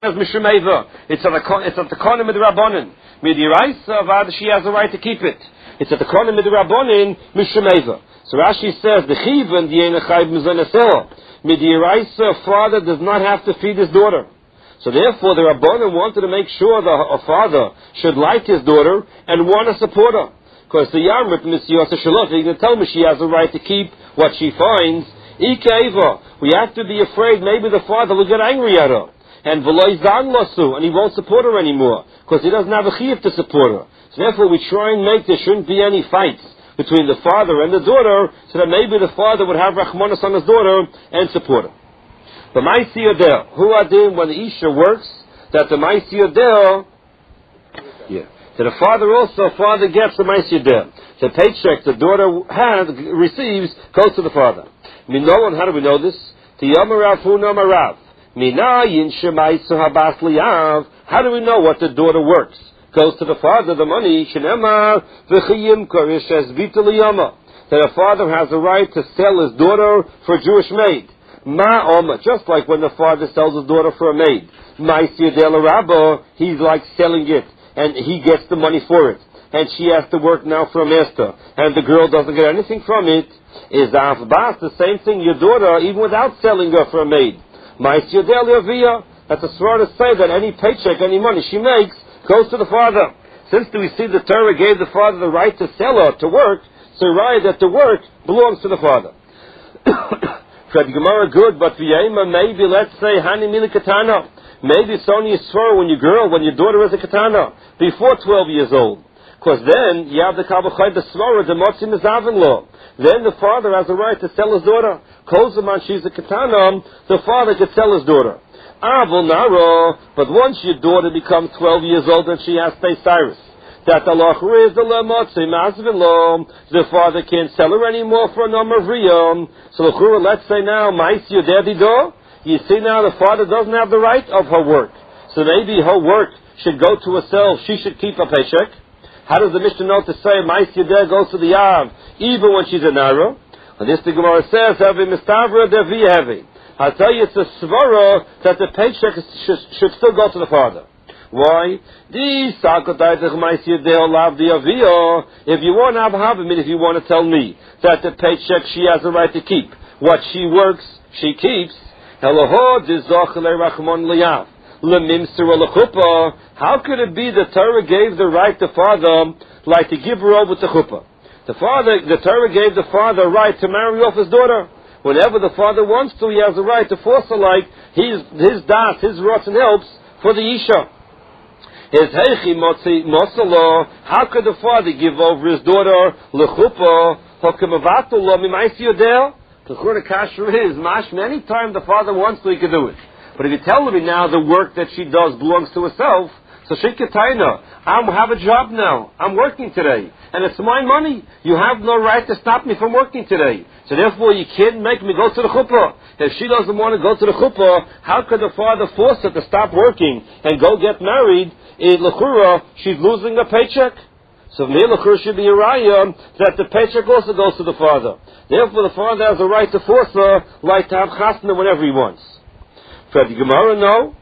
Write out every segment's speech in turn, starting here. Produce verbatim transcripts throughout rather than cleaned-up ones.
as Mishumeva. It's at the it's at the corner of the Rabbanin. Midiraisa, she has the right to keep it. It's at the corner of the Rabbanin, Mishumeva. So Rashi says the Chivan the Einachayv Mizanasel. Midiraisa, father does not have to feed his daughter. So therefore, the Rabbanim wanted to make sure that a father should like his daughter and want to support her. Because the Yarmut Misyasa Shalot, he can tell me she has a right to keep what she finds. Ikeva, we have to be afraid maybe the father will get angry at her. And Veloy Zan Lasu, and he won't support her anymore. Because he doesn't have a chiyuv to support her. So therefore, we try and make there shouldn't be any fights between the father and the daughter, so that maybe the father would have Rachmanas on his daughter and support her. The Maisi Yodel, who adim when the Isha works, that the Maisi Yodel, yeah, that the father also, father gets the Maisi Yodel. The paycheck the daughter has, receives, goes to the father. Minoan, how do we know this? Tiyamarav Hunamarav. Minayin Shemaisu Habas Liyav. How do we know what the daughter works? Goes to the father, the money, Shenemar V'chiyim Korish as Vitaliyama. That a father has a right to sell his daughter for a Jewish maid. Ma'oma, just like when the father sells his daughter for a maid. Ma'isir del Rabba, he's like selling it, and he gets the money for it. And she has to work now for a master, and the girl doesn't get anything from it. Is Avbas the same thing, your daughter, even without selling her for a maid? Ma'isir del Yavia, that the Swarah say that any paycheck, any money she makes, goes to the father. Since we see the Torah gave the father the right to sell her, to work, so right that the work belongs to the father. Said Gemara, good, but v'yema, maybe, let's say, hani mili katana. Maybe it's only a svara when your girl, when your daughter is a katana, before twelve years old. Because then, you have the kabachai, the svara, the motzi mizavin law. Then the father has a right to sell his daughter. Kozaman, she's a katana, the father could sell his daughter. Avol naro, but once your daughter becomes twelve years old, then she has to pay Cyrus. That the lachur is the lemotzi mazvin law. The father can't sell her anymore for a number of riyom. So lachur, let's say now, mais yodedi do. You see now the father doesn't have the right of her work. So maybe her work should go to herself. She should keep a paycheck. How does the Mishnah know to say mais yodeh goes to the Yav, even when she's a nara? And this the Gemara says, heavy mistavra devi heavy. I'll tell you, it's a svara that the paycheck should, should still go to the father. Why? If you want to have a if you want to tell me that the paycheck she has a right to keep, what she works, she keeps. How could it be the Torah gave the right to father, like to give her over to chuppah? The father, the Torah gave the father a right to marry off his daughter. Whenever the father wants to, he has a right to force her, like his his das, his rotten helps for the isha. Is heichi motzi mosalo? How could the father give over his daughter lechupa? Hokemavato lo mimaisi yodel. The chura kasher is mash. Many times the father wants to, he can do it. But if you tell me now the work that she does belongs to herself, so she can tell you, I have a job now. I'm working today, and it's my money. You have no right to stop me from working today. So therefore, you can't make me go to the chuppah. If she doesn't want to go to the chuppah, how could the father force her to stop working and go get married? In Lechura, she's losing a paycheck. So near Lechura should be a raya that the paycheck also goes to the father. Therefore, the father has a right to force her, like to have chasna whenever he wants. For the Gemara, no.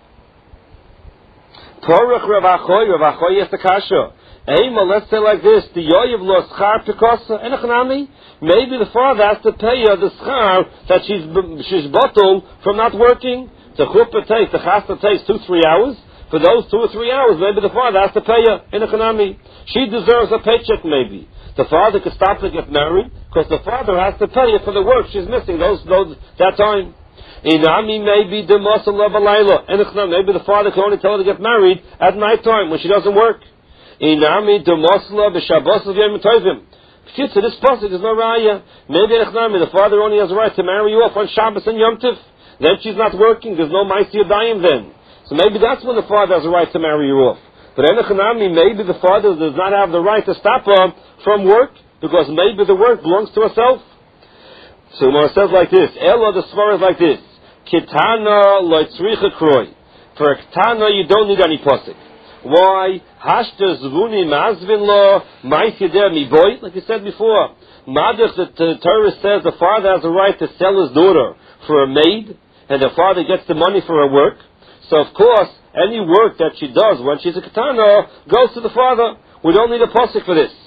Torach Rav Achoy, Rav Achoy is the kasha. Ema, let's say like this: the yoyev lo schar pikosa enachnami. Maybe the father has to pay her the schar that she's she's bottled from not working. The chuppah takes, the chasna takes two three hours. For those two or three hours, maybe the father has to pay her in economy. She deserves a paycheck, maybe. The father could stop to get married because the father has to pay her for the work she's missing those those that time. Inami maybe the masala balayla. Maybe the father can only tell her to get married at night time when she doesn't work. Inami the masala b'shabbos v'yom tovim. To this pasuk is no raya. Maybe the father only has a right to marry you off on Shabbos and Yom Tov. Then she's not working. There's no ma'aseh yadayim then. So maybe that's when the father has a right to marry you off. But enochanami, maybe the father does not have the right to stop her from work because maybe the work belongs to herself. So it says like this. Ella, the svar is like this. Kitana loitzricha kroi. For a kitana, you don't need any pasuk. Why? Hashta zvuni mazvin lo ma'iseder mi boy. Like you said before. Madach, the Torah says the father has a right to sell his daughter for a maid, and the father gets the money for her work. So of course, Any work that she does when she's a Ketana goes to the father. We don't need a pasuk for this.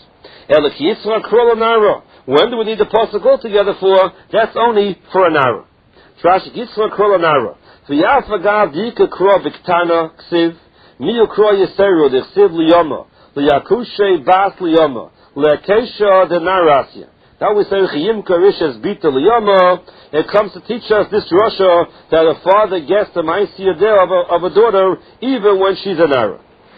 When do we need the pasuk altogether for? That's only for a nara. Rashi Yitzchak Kol Nara. V'yaf agav dika kro b'ktana ksiv miyu kro yeseru d'chsiv liyoma liyakushe bas liyoma lekesha denarasya. Now we say chiyim karishes bita liyoma. It comes to teach us this Russia that a father gets the ma'asiyah of a of a daughter even when she's a nara.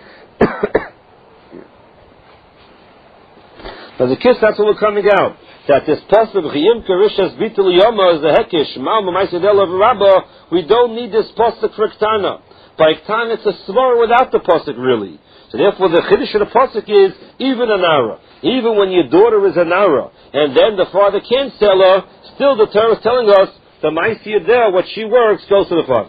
As a kiss, that's what we're coming out. That this pasuk chiyim karishes bita liyoma is the hekish mal ma'asiyah of Rabbah. We don't need this pasuk for ktana. By ktana, it's a svar without the pasuk really. So therefore, the chiddush of the pasuk is even a nara, even when your daughter is a nara, and then the father can't sell her. Still, the Torah is telling us the ma'asiyah there, what she works, goes to the father.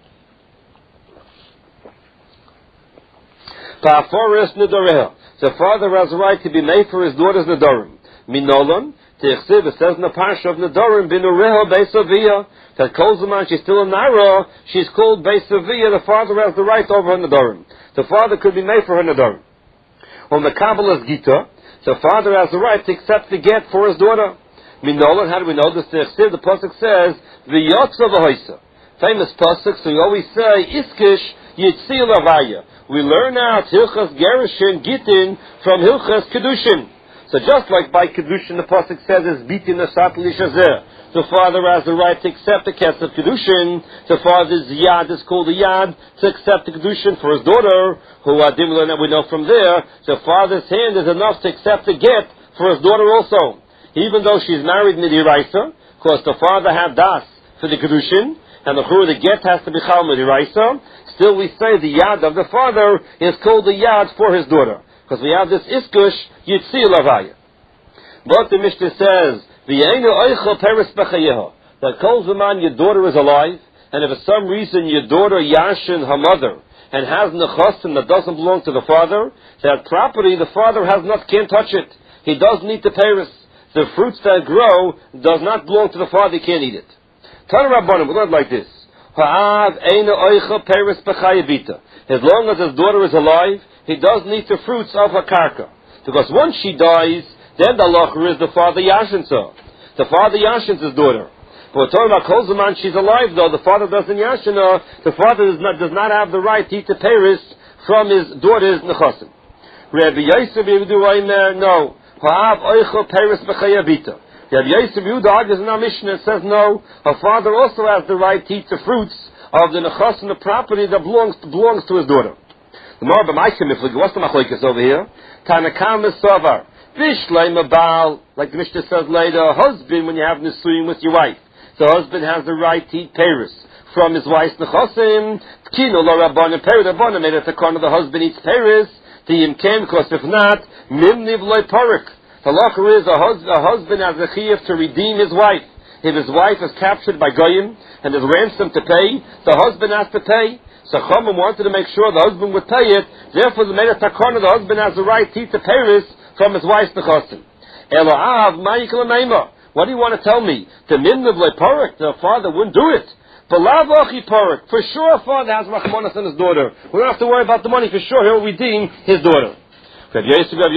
Pa'aforis nedoreha. The father has a right to be made for his daughter's nedorim. Minolan te'echsiv. It says in the parsha of nedorim binureha beisaviyah. That Kolzaman, she's still a nara, she's called beisaviyah. The father has the right over her nedorim. The father could be made for her nedorim. On the Kabbalah's Gita, the father has the right to accept the get for his daughter. Minolan, how do we know this? The pasuk says v'yotza v'hoisa. Famous pasuk. So you always say iskish yitzil avaya. We learn out hilchas gerushin gitin from hilchas kedushin. So just like by kedushin, the pasuk says is bitin asat lishazeh. The father has the right to accept the kes of kedushin. The father's yad is called a yad to accept the kedushin for his daughter. Who adimlan, that we know from there. The father's hand is enough to accept the get for his daughter also. Even though she's married midiraisa, because the father had das for the kedushin, and the chur the get has to be chal midiraisa. Still, we say the yad of the father is called the yad for his daughter, because we have this iskush yitzil avaya. But the Mishnah says v'yeinu oichel peres b'chayeha, that kol zaman your daughter is alive, and if for some reason your daughter yashin her mother and has nechasim that doesn't belong to the father, that property the father has not can't touch it. He does need the peres. The fruits that grow does not belong to the father. He can't eat it. Tana Rabbanim, we learn like this. As long as his daughter is alive, he does need the fruits of her karka. Because once she dies, then the halacha is the father yashins her. The father yashins his daughter. But we're talking about kol zaman, she's alive though, the father doesn't yashin her, the father does not, does not have the right to eat the peris from his daughter's nechasim. Rabbi Yosef Yehuda, no. Ha'av oichel peris b'chayavita. Rabbi Yosef Yehuda argues in our Mishnah and says no, her father also has the right to eat the fruits of the nechas and the property that belongs to, belongs to his daughter. The more b'maisim iflig, what's the machlokes over here? Tanakam is savar. Vishleim abal, like the Mishnah says later, husband when you have nisuyim with your wife. The husband has the right to eat peris from his wife's nechasim. Kino lo rabbanim peris rabbanim made it the corner the husband eats peris. The yimken, because if not, mimniv loy parik. The halacha is a, hus- a husband has a chiyuv to redeem his wife. If his wife is captured by goyim and there's ransom to pay, the husband has to pay. So Chachamim wanted to make sure the husband would pay it. Therefore, the made takana, the husband has the right to eat the peris from his wife's nechasim. Eloav ma'ikol meima. What do you want to tell me? The mimniv loy parik, the father wouldn't do it. For sure, a father has rachmanas on his daughter. We don't have to worry about the money. For sure, he'll redeem his daughter. The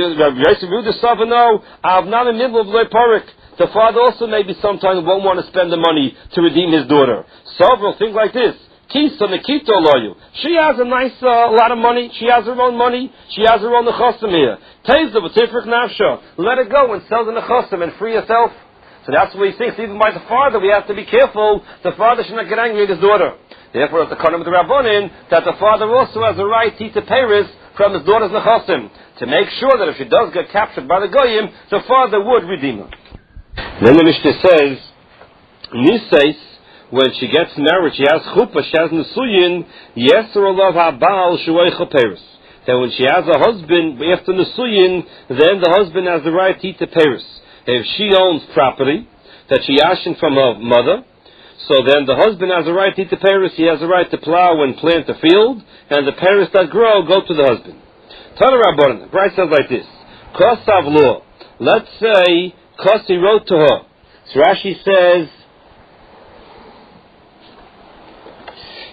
father also maybe sometimes won't want to spend the money to redeem his daughter. Several things like this. She has a nice uh, lot of money. She has her own money. She has her own nechasim here. Let her go and sell the nechasim and free herself. So that's what he thinks. Even by the father, we have to be careful. The father should not get angry at his daughter. Therefore, it's the kalam of the Rabbanin that the father also has a right to eat the peris from his daughter's nechasim to make sure that if she does get captured by the goyim, the father would redeem her. Then the Mishnah says, Nisais, when she gets married, she has chuppah, she has nesuyin, yeser olav habal shuaycha peris. That when she has a husband after nesuyin, then the husband has the right to eat the peris. If she owns property that she yashin from her mother, so then the husband has a right to eat the peris. He has a right to plow and plant the field, and the peris that grow go to the husband. Tana Rabbanan, the Bride says like this: Kosav law. Let's say Kosi wrote to her. So Rashi says,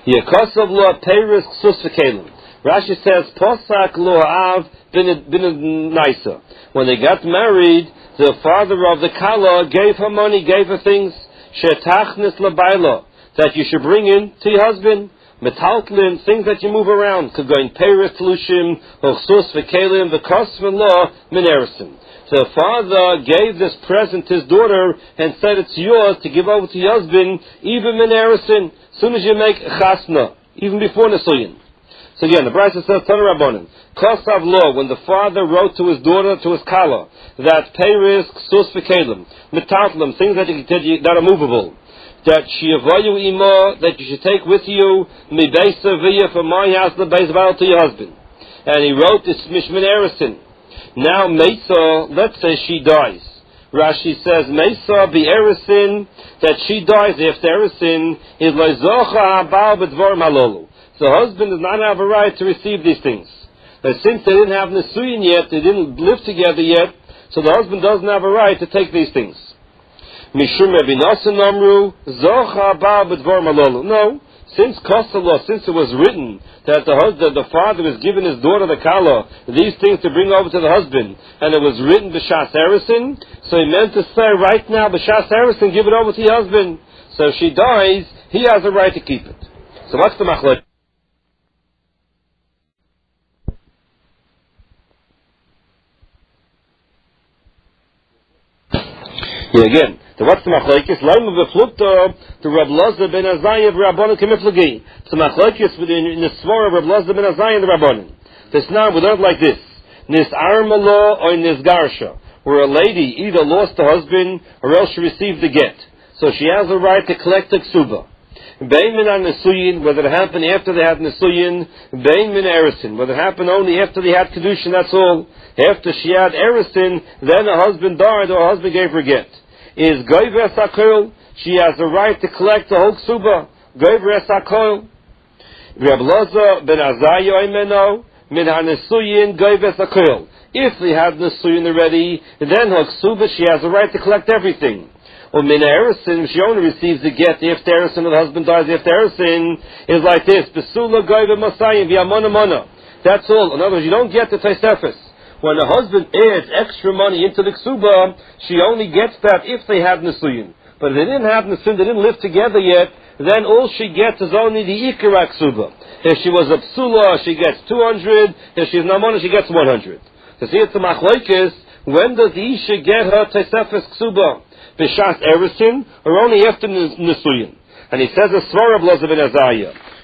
Yekosov lo peiris ksus v'kelim. Rashi says, Posak lo ha'av bin naisa. When they got married, the father of the kala gave her money, gave her things, shetachnis labayla, that you should bring in to your husband. Metaltlin, things that you move around. Kagoin peiris tlushim, ochsus v'kelim, v'kos v'lo minerisim. So the father gave this present to his daughter and said it's yours to give over to your husband, even minerisim, as soon as you make chasna, even before nisuyin. So again, the Brisa says, Tana Rabbanan, Kosav law, when the father wrote to his daughter, to his kala, that peiris, ksus v'kelim, metatlim, things that, you, that are movable, that shiavayu ima, that you should take with you, mi beisa v'ya, from my house, the beis val to your husband. And he wrote this mishmin erisin. Now, Mesa, let's say she dies. Rashi says, Mesa be erisin, that she dies after erisin, is loizocha habal b'dvar malolu. The husband does not have a right to receive these things. But since they didn't have Nisuyin yet, they didn't live together yet, so the husband doesn't have a right to take these things. Mishum ebinasan amru, zocha ba b'dvar malolu. No, since Kosala, since it was written that the husband, the father is giving his daughter the kala, these things to bring over to the husband, and it was written b'shas erisin, so he meant to say right now, b'shas erisin, give it over to your husband. So if she dies, he has a right to keep it. So what's the machlok? Yeah, again, the what's the machlokes? Laim of the flukta to Rab Lazar ben Azai of Rabbanon Kemiflagi. The machlokes within the svara of Rab Lazar ben Azai and the Rabbanon. This now we learn like this: Nis armala or nis garsha, where a lady either lost her husband or else she received the get, so she has a right to collect the ksuba. Bein min nesuyin, whether it happened after they had nesuyin. Bein min erisin, whether it happened only after they had kedushin. That's all. After she had erisin, then her husband died or her husband gave her get. Is goyver sakol, she has the right to collect the whole ksuba. Goyver sakol. Reb Loza ben Azai oimeno min hanesuyin goyver sakol. If they had nesuyin already, then her ksuba, she has the right to collect everything. Or min erisin, she only receives the get if the erisin of the husband dies. If the erisin is like this, besula goyver masayim v'amona mona. That's all. In other words, you don't get the tesefes. When the husband adds extra money into the ksuba, she only gets that if they have nesuyin. But if they didn't have nesuyin, they didn't live together yet, then all she gets is only the ikara ksuba. If she was a psula, she gets two hundred. If she's namona, she gets one hundred. To see it's a machlokes, when does the isha get her tesefes ksuba? B'shas erisin, or only after nesuyin? And he says a svara of Loza ben Azariah.